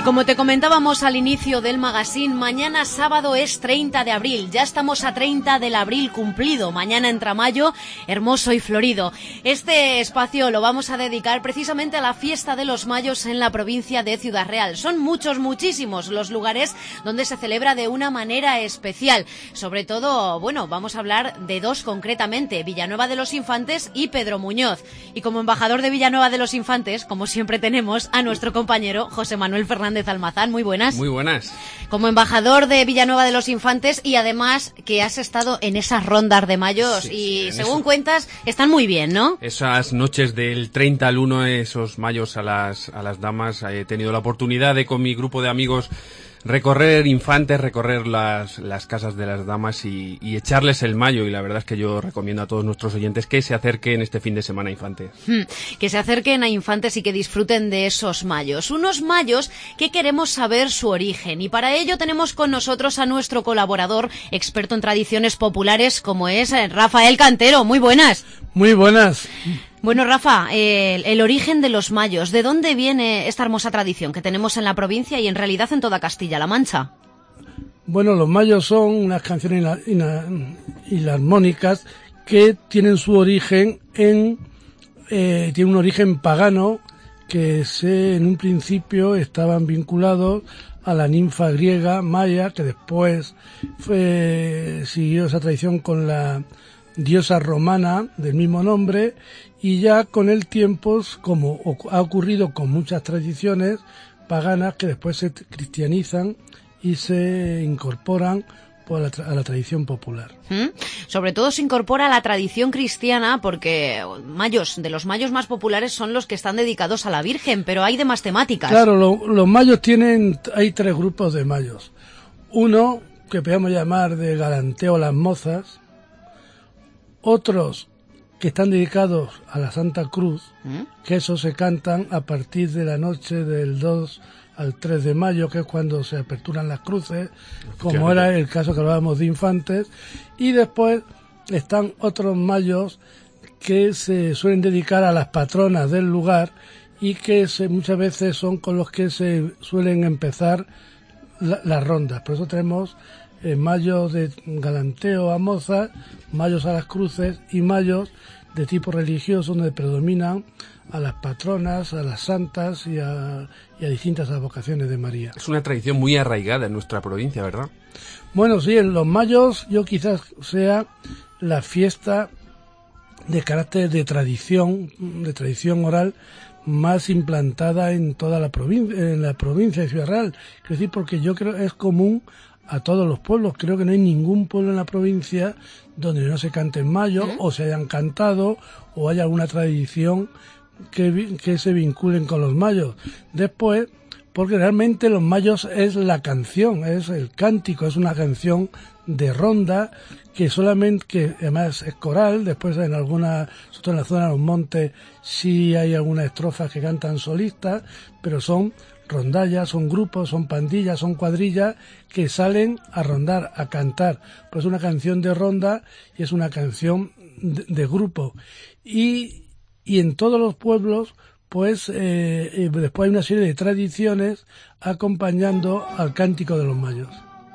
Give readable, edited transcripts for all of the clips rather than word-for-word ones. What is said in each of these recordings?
Como te comentábamos al inicio del magazine, mañana sábado es 30 de abril. Ya estamos a 30 del abril cumplido. Mañana entra mayo, hermoso y florido. Este espacio lo vamos a dedicar precisamente a la fiesta de los mayos en la provincia de Ciudad Real. Son muchísimos los lugares donde se celebra de una manera especial. Sobre todo, bueno, vamos a hablar de dos concretamente, Villanueva de los Infantes y Pedro Muñoz. Y como embajador de Villanueva de los Infantes, como siempre tenemos a nuestro compañero José Manuel Fernández Almazán. Muy buenas. Muy buenas. Como embajador de Villanueva de los Infantes y además que has estado en esas rondas de mayos y según cuentas están muy bien, ¿no? Esas noches del 30 al 1, esos mayos a las damas, he tenido la oportunidad de con mi grupo de amigos recorrer Infantes, recorrer las casas de las damas y echarles el mayo, y la verdad es que yo recomiendo a todos nuestros oyentes que se acerquen este fin de semana a Infantes. Que se acerquen a Infantes y que disfruten de esos mayos. Unos mayos que queremos saber su origen, y para ello tenemos con nosotros a nuestro colaborador, experto en tradiciones populares, como es Rafael Cantero. Muy buenas. Muy buenas. Bueno, Rafa, el origen de los mayos, ¿de dónde viene esta hermosa tradición que tenemos en la provincia y en realidad en toda Castilla-La Mancha? Bueno, los mayos son unas canciones armónicas que tienen su origen tiene un origen pagano que en un principio estaban vinculados a la ninfa griega Maya, que después siguió esa tradición con la diosa romana del mismo nombre, y ya con el tiempo, como ha ocurrido con muchas tradiciones paganas, que después se cristianizan y se incorporan a la tradición popular. Sobre todo se incorpora a la tradición cristiana porque de los mayos más populares son los que están dedicados a la Virgen, pero hay demás temáticas. Claro, los mayos hay tres grupos de mayos. Uno, que podemos llamar de galanteo a las mozas, otros que están dedicados a la Santa Cruz, que esos se cantan a partir de la noche del 2 al 3 de mayo, que es cuando se aperturan las cruces, como era el caso que hablábamos de Infantes, y después están otros mayos que se suelen dedicar a las patronas del lugar y que muchas veces son con los que se suelen empezar las rondas. Por eso tenemos mayos de galanteo a mozas, mayos a las cruces y mayos de tipo religioso, donde predominan a las patronas, a las santas y a distintas advocaciones de María. Es una tradición muy arraigada en nuestra provincia, ¿verdad? Bueno, sí, en los mayos quizás sea la fiesta de carácter de tradición oral más implantada en toda la provincia de Ciudad Real. Es decir, porque yo creo que es común a todos los pueblos. Creo que no hay ningún pueblo en la provincia donde no se cante en mayo, o se hayan cantado, o haya alguna tradición que se vinculen con los mayos. Después, porque realmente los mayos es la canción, es el cántico, es una canción de ronda que además es coral. Después nosotros en la zona de los montes sí hay algunas estrofas que cantan solistas, pero son rondallas, son grupos, son pandillas, son cuadrillas que salen a rondar, a cantar. Pues es una canción de ronda y es una canción de grupo. Y en todos los pueblos, pues después hay una serie de tradiciones acompañando al cántico de los mayos.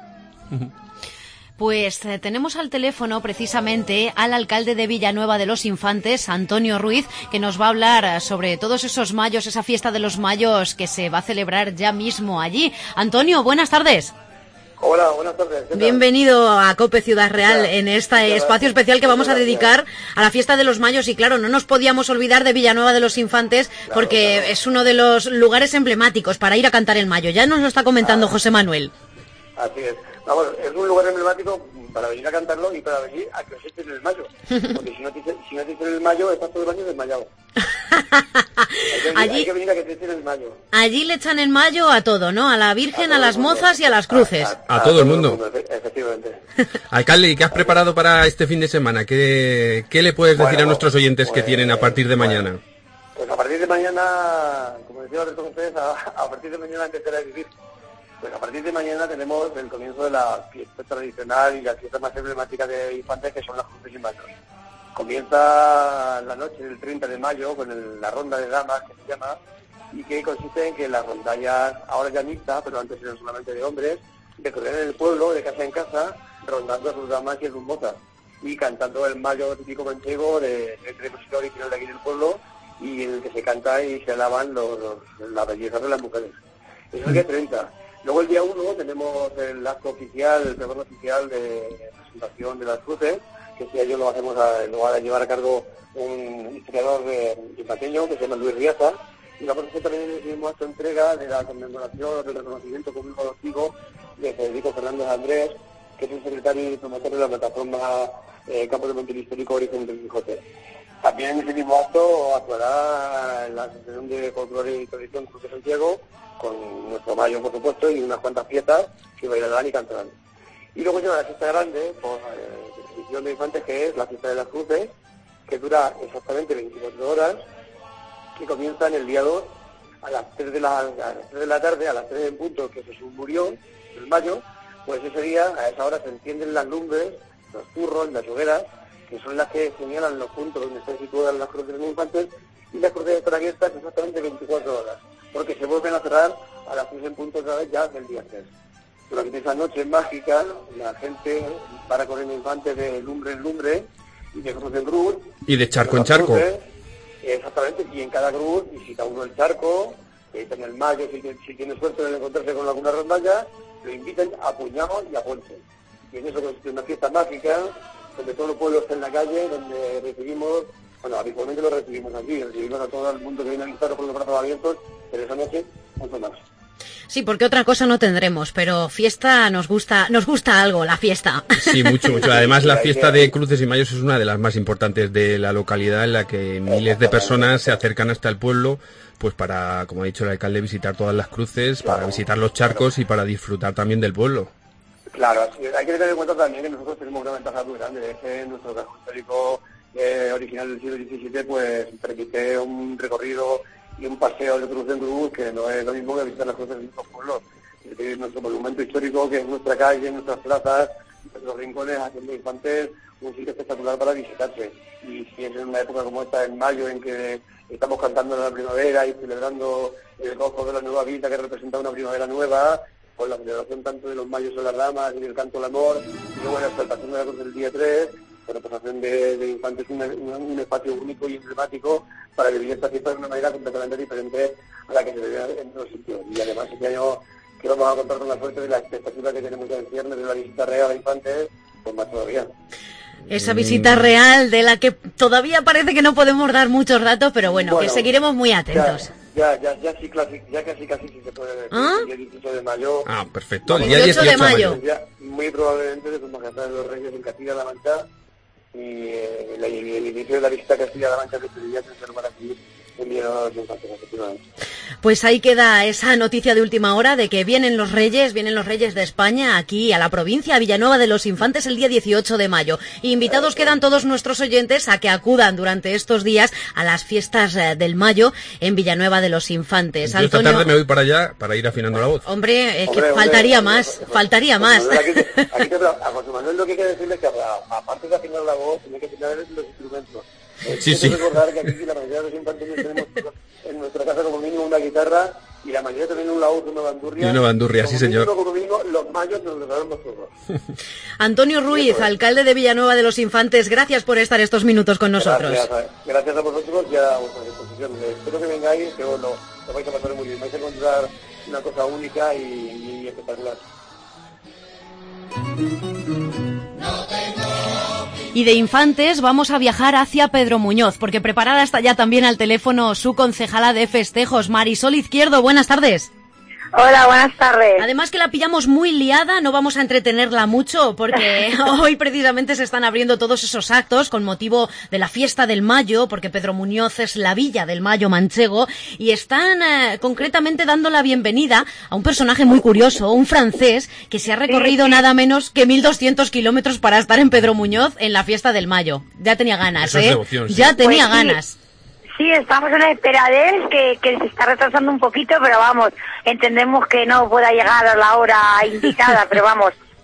Pues tenemos al teléfono precisamente al alcalde de Villanueva de los Infantes, Antonio Ruiz, que nos va a hablar sobre todos esos mayos, esa fiesta de los mayos que se va a celebrar ya mismo allí. Antonio, buenas tardes. Hola, buenas tardes. Bienvenido a COPE Ciudad Real en este espacio especial que vamos a dedicar a la fiesta de los mayos. Y claro, no nos podíamos olvidar de Villanueva de los Infantes porque es uno de los lugares emblemáticos para ir a cantar el mayo. Ya nos lo está comentando José Manuel. Así es. Vamos, es un lugar emblemático para venir a cantarlo y para venir a que os echen el mayo. Porque si no te echan el mayo, estás todo el año desmayado. Hay que venir a que te echen el mayo. Allí le echan el mayo a todo, ¿no? A la Virgen, a las mozas y a las cruces. A todo el mundo. Efectivamente. Alcalde, ¿y qué has preparado para este fin de semana? ¿Qué le puedes decir a nuestros oyentes que tienen a partir de mañana? Pues a partir de mañana, como decía Alberto González, a partir de mañana empezará a vivir. Pues a partir de mañana tenemos el comienzo de la fiesta tradicional y la fiesta más emblemática de Infantes, que son las cruces y mayos. Comienza la noche del 30 de mayo con la ronda de damas, que se llama, y que consiste en que las rondallas, ahora ya mixtas, pero antes eran solamente de hombres, recorrían el pueblo de casa en casa, rondando a sus damas y a sus mozas, y cantando el mayo típico manchego de música original de aquí del pueblo, y en el que se canta y se alaban la belleza de las mujeres. Eso es el día 30. Luego el día 1 tenemos el acto oficial, el pregón oficial de presentación de las cruces, que este año lo va a llevar a cargo un historiador yucateño que se llama Luis Riaza, y vamos a hacer también el mismo acto de entrega de la conmemoración del reconocimiento público adoptivo de Federico Fernández Andrés, que es el secretario y promotor de la plataforma Campo de Monte Histórico Origen del Quijote. También en ese mismo acto actuará la Asociación de Folclore y Tradición Cruz de Santiago, con nuestro mayo, por supuesto, y unas cuantas fiestas que bailarán y cantarán. Y luego llega la fiesta grande, por tradición de infantes, que es la fiesta de las cruces, que dura exactamente 24 horas, que comienza en el día 2 a las 3 de la tarde, a las 3 en punto, que Jesús murió, el mayo. Pues ese día, a esa hora, se encienden las lumbres, los turros, las hogueras, que son las que señalan los puntos donde están situadas las cruces de infantes, y las cruces están abiertas exactamente 24 horas, porque se vuelven a cerrar a las 3 en punto otra vez ya del día 3. Durante esa noche mágica, la gente va corriendo infantes de lumbre en lumbre, y de cruz en cruz. Y de charco en charco. Cruces, exactamente, y en cada cruz visita uno el charco, en el mayo, si tiene suerte de encontrarse con alguna rondalla, lo invitan a puñados y a puentes. Y en eso consiste una fiesta mágica, donde todo el pueblo está en la calle, donde recibimos, bueno, habitualmente lo recibimos aquí, recibimos a todo el mundo que viene a visitarnos con los brazos abiertos, pero esa noche mucho más. Sí, porque otra cosa no tendremos, pero fiesta nos gusta algo, la fiesta. Sí, mucho. Además, la fiesta de Cruces y Mayos es una de las más importantes de la localidad, en la que miles de personas se acercan hasta el pueblo, pues para, como ha dicho el alcalde, visitar todas las cruces, para visitar los charcos y para disfrutar también del pueblo. Claro, hay que tener en cuenta también que nosotros tenemos una ventaja muy grande, es que nuestro casco histórico original del siglo XVII pues permite un recorrido y un paseo de cruz en cruz que no es lo mismo que visitar las cruces de nuestros pueblos. Es decir, nuestro monumento histórico, que es nuestra calle, nuestras plazas, nuestros rincones, haciendo infantes, un sitio espectacular para visitarse. Y si es en una época como esta, en mayo, en que estamos cantando en la primavera y celebrando el gozo de la nueva vida que representa una primavera nueva, con la celebración tanto de los mayos de las damas y el canto del amor, y luego la exaltación de la cruz del día 3, la representación de infantes, un espacio único y emblemático para vivir esta fiesta de una manera completamente diferente a la que se ve en otros sitios. Y además este año que vamos a contar con la suerte de la expectativa que tenemos el viernes de la visita real a infantes, pues más todavía. Esa visita real de la que todavía parece que no podemos dar muchos datos, pero bueno, que seguiremos muy atentos. Ya casi sí se puede decir. El día 18 de mayo. Ah, perfecto. El día 18 de mayo. Muy probablemente de Sus Majestades los Reyes en Castilla-La Mancha, y el inicio de la visita a Castilla-La Mancha de este día se lo van a seguir enviando a los infantes, efectivamente. Pues ahí queda esa noticia de última hora de que vienen los Reyes de España aquí a la provincia, a Villanueva de los Infantes, el día 18 de mayo. Invitados quedan todos nuestros oyentes a que acudan durante estos días a las fiestas del mayo en Villanueva de los Infantes. Yo esta tarde me voy para allá para ir afinando la voz. Hombre, faltaría más. A José Manuel lo que hay que decirle es que aparte de afinar la voz, tiene que afinar los instrumentos. Sí. Recordar que aquí la mayoría de los infantes tenemos en nuestra casa como mínimo una guitarra y la mayoría también un laúd, una bandurria. Y una bandurria, sí señor. Como mínimo, los mayos nos lo sabemos todos. Antonio Ruiz, alcalde de Villanueva de los Infantes, gracias por estar estos minutos con nosotros. Gracias a vosotros y a vuestra disposición. Espero que vengáis, que lo vais a pasar muy bien. Vais a encontrar una cosa única y espectacular. Y de Infantes vamos a viajar hacia Pedro Muñoz, porque preparada está ya también al teléfono su concejala de festejos, Marisol Izquierdo. Buenas tardes. Hola, buenas tardes. Además que la pillamos muy liada, no vamos a entretenerla mucho porque hoy precisamente se están abriendo todos esos actos con motivo de la fiesta del Mayo, porque Pedro Muñoz es la villa del Mayo manchego, y están concretamente dando la bienvenida a un personaje muy curioso, un francés que se ha recorrido nada menos que 1.200 kilómetros para estar en Pedro Muñoz en la fiesta del Mayo. Ya tenía ganas, devoción, sí. Ya tenía ganas. Sí, estamos en espera de él, que se está retrasando un poquito, pero vamos, entendemos que no pueda llegar a la hora indicada, pero vamos,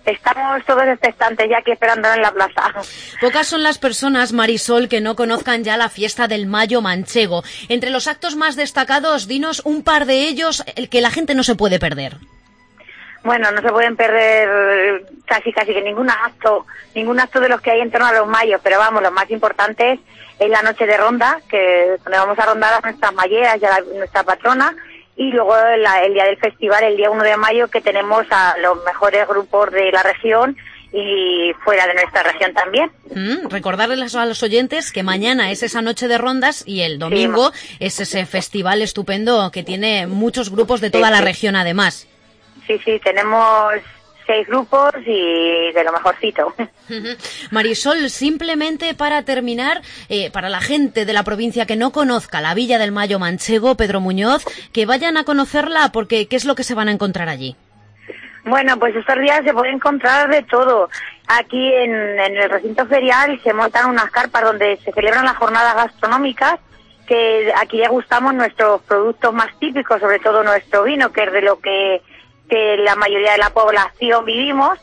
estamos todos expectantes ya aquí esperando en la plaza. Pocas son las personas, Marisol, que no conozcan ya la fiesta del Mayo Manchego. Entre los actos más destacados, dinos un par de ellos que la gente no se puede perder. Bueno, no se pueden perder casi que ningún acto de los que hay en torno a los mayos, pero vamos, los más importantes es la noche de ronda, donde vamos a rondar a nuestras mayeras y a nuestra patrona, y luego el día del festival, el día 1 de mayo, que tenemos a los mejores grupos de la región y fuera de nuestra región también. Recordarles a los oyentes que mañana es esa noche de rondas y el domingo es ese festival estupendo que tiene muchos grupos de toda la región además. Sí, tenemos 6 grupos y de lo mejorcito. Marisol, simplemente para terminar, para la gente de la provincia que no conozca la Villa del Mayo Manchego, Pedro Muñoz, que vayan a conocerla, porque ¿qué es lo que se van a encontrar allí? Bueno, pues estos días se puede encontrar de todo. Aquí en el recinto ferial se montan unas carpas donde se celebran las jornadas gastronómicas, que aquí degustamos nuestros productos más típicos, sobre todo nuestro vino, que es de lo que la mayoría de la población vivimos,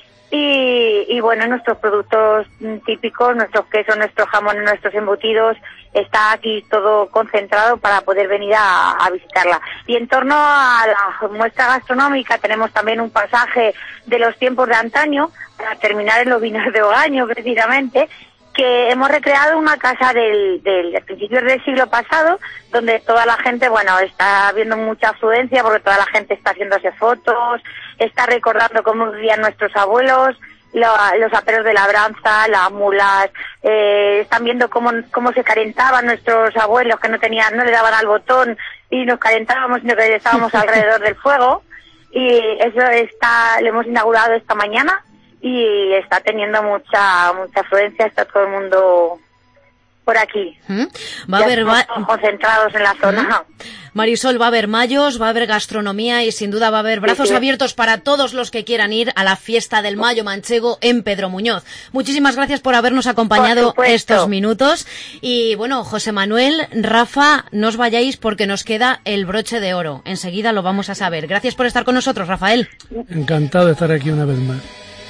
y bueno, nuestros productos típicos, nuestros quesos, nuestros jamones, nuestros embutidos, está aquí todo concentrado para poder venir a visitarla. Y en torno a la muestra gastronómica tenemos también un pasaje de los tiempos de antaño, para terminar en los vinos de Ogaño precisamente, que hemos recreado una casa del principios del siglo pasado, donde toda la gente, bueno, está viendo mucha afluencia porque toda la gente está haciéndose fotos, está recordando cómo vivían nuestros abuelos, los aperos de labranza, las mulas, están viendo cómo se calentaban nuestros abuelos, que no le daban al botón y nos calentábamos, sino que estábamos alrededor del fuego, y eso lo hemos inaugurado esta mañana. Y está teniendo mucha afluencia, está todo el mundo por aquí. Va a haber concentrados en la zona. Marisol, va a haber mayos, va a haber gastronomía y sin duda va a haber brazos abiertos para todos los que quieran ir a la fiesta del Mayo Manchego en Pedro Muñoz. Muchísimas gracias por habernos acompañado estos minutos. Y bueno, José Manuel, Rafa, no os vayáis porque nos queda el broche de oro. Enseguida lo vamos a saber. Gracias por estar con nosotros, Rafael. Encantado de estar aquí una vez más.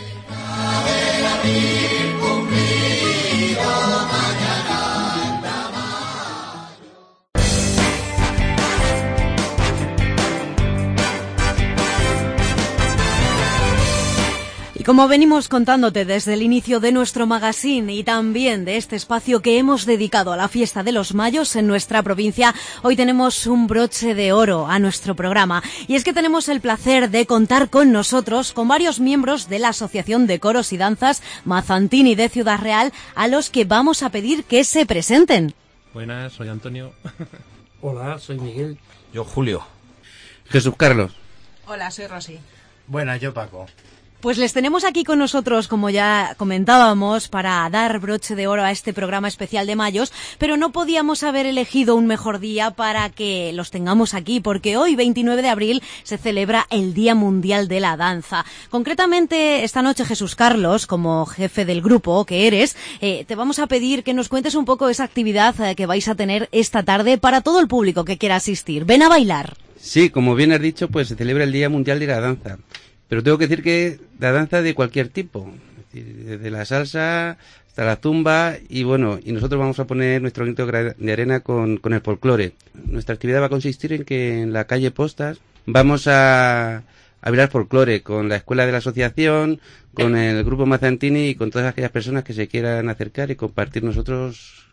Y como venimos contándote desde el inicio de nuestro magazine y también de este espacio que hemos dedicado a la fiesta de los Mayos en nuestra provincia, hoy tenemos un broche de oro a nuestro programa. Y es que tenemos el placer de contar con nosotros, con varios miembros de la Asociación de Coros y Danzas Mazantini de Ciudad Real, a los que vamos a pedir que se presenten. Buenas, soy Antonio. Hola, soy Miguel. Yo, Julio. Jesús Carlos. Hola, soy Rosy. Buenas, yo, Paco. Pues les tenemos aquí con nosotros, como ya comentábamos, para dar broche de oro a este programa especial de Mayos, pero no podíamos haber elegido un mejor día para que los tengamos aquí, porque hoy, 29 de abril, se celebra el Día Mundial de la Danza. Concretamente, esta noche, Jesús Carlos, como jefe del grupo que eres, te vamos a pedir que nos cuentes un poco esa actividad que vais a tener esta tarde para todo el público que quiera asistir. ¡Ven a bailar! Sí, como bien has dicho, pues se celebra el Día Mundial de la Danza. Pero tengo que decir que la danza de cualquier tipo, es decir, desde la salsa hasta la zumba, y bueno, y nosotros vamos a poner nuestro granito de arena con el folclore. Nuestra actividad va a consistir en que en la calle Postas vamos a bailar folclore con la escuela de la asociación, con el grupo Mazantini y con todas aquellas personas que se quieran acercar y compartir con nosotros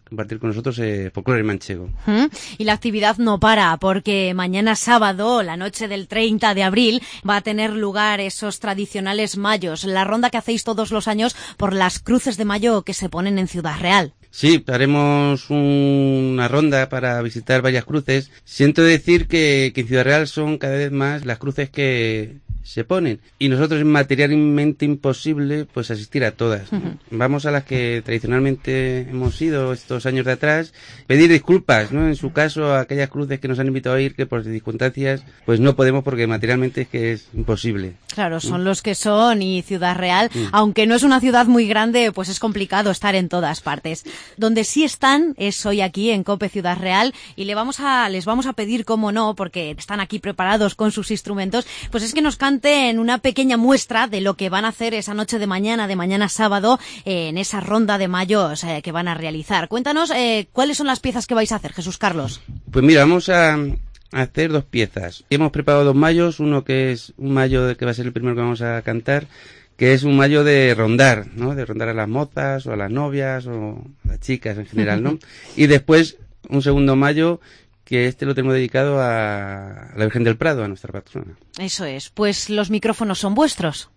folclore manchego. Y la actividad no para, porque mañana sábado, la noche del 30 de abril, va a tener lugar esos tradicionales mayos, la ronda que hacéis todos los años por las cruces de mayo que se ponen en Ciudad Real. Sí, haremos una ronda para visitar varias cruces. Siento decir que en Ciudad Real son cada vez más las cruces que se ponen, y nosotros es materialmente imposible pues asistir a todas. Vamos a las que tradicionalmente hemos ido estos años de atrás, pedir disculpas, ¿no? En su caso, a aquellas cruces que nos han invitado a ir, que por circunstancias pues no podemos, porque materialmente es que es imposible. Claro, son los que son, y Ciudad Real, aunque no es una ciudad muy grande, pues es complicado estar en todas partes. Donde sí están es hoy aquí en COPE Ciudad Real, y les vamos a pedir, cómo no, porque están aquí preparados con sus instrumentos, pues es que nos canten instante en una pequeña muestra de lo que van a hacer esa noche de mañana sábado, en esa ronda de mayos que van a realizar. Cuéntanos cuáles son las piezas que vais a hacer, Jesús Carlos. Pues mira, vamos a hacer 2 piezas. Hemos preparado 2 mayos, uno que es un mayo que va a ser el primero que vamos a cantar, que es un mayo de rondar, ¿no? De rondar a las mozas o a las novias o a las chicas en general, ¿no? Y después un segundo mayo que lo tenemos dedicado a la Virgen del Prado, a nuestra patrona. Eso es, pues los micrófonos son vuestros.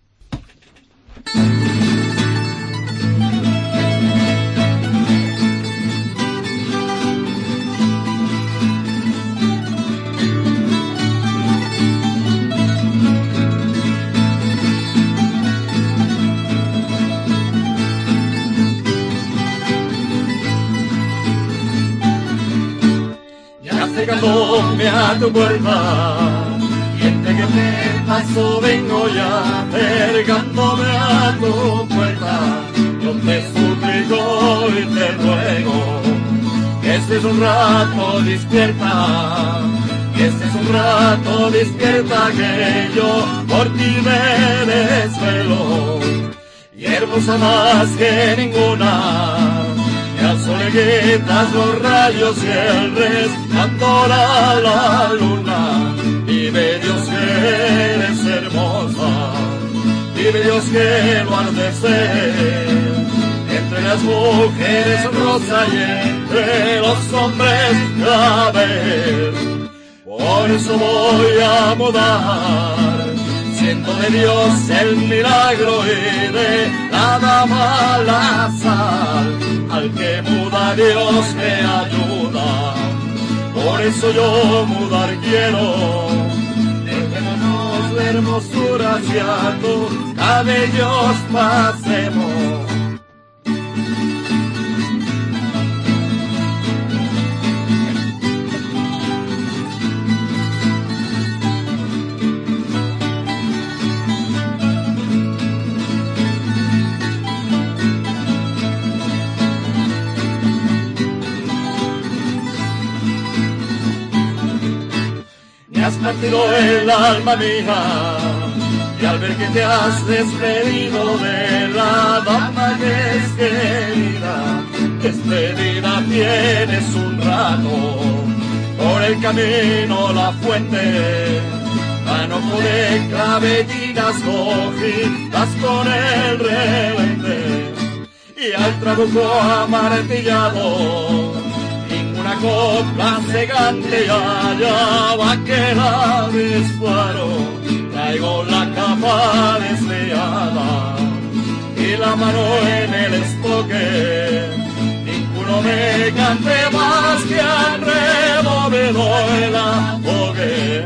Acercándome a tu puerta, y entre que te paso vengo ya, acercándome a tu puerta, yo te suplico y te ruego, que estés un rato despierta, que estés un rato despierta, que yo por ti me desvelo, y hermosa más que ninguna, al sol le quitas los rayos y el resplandor a la luna. Vive Dios que eres hermosa, vive Dios que lo has de ser. Entre las mujeres rosa y entre los hombres clavel. Por eso voy a mudar, siendo de Dios el milagro y de la dama la sal. Al que muda Dios me ayuda, por eso yo mudar quiero. Dejémonos de hermosuras y a tus cabellos pasemos. Has partido el alma mía, y al ver que te has despedido de la dama que es querida, despedida tienes un rato, por el camino la fuente, manojo de clavellinas cogidas con el relente, y al trabuco amartillado, una copla segante allá va que la disparo, traigo la capa desviada y la mano en el estoque, ninguno me cante más que al removido el afogue.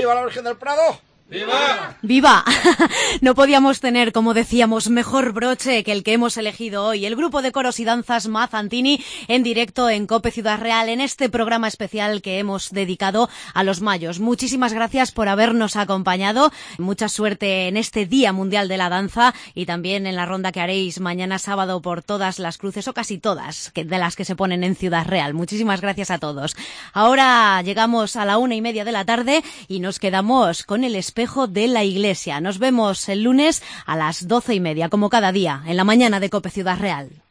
¡Viva la Virgen del Prado! ¡Viva! ¡Viva! No podíamos tener, como decíamos, mejor broche que el que hemos elegido hoy. El grupo de coros y danzas Mazantini en directo en COPE Ciudad Real en este programa especial que hemos dedicado a los mayos. Muchísimas gracias por habernos acompañado. Mucha suerte en este Día Mundial de la Danza y también en la ronda que haréis mañana sábado por todas las cruces o casi todas de las que se ponen en Ciudad Real. Muchísimas gracias a todos. Ahora llegamos a la 1:30 de la tarde y nos quedamos con el espejo de la iglesia. Nos vemos el lunes a las 12:30, como cada día, en la mañana de COPE Ciudad Real.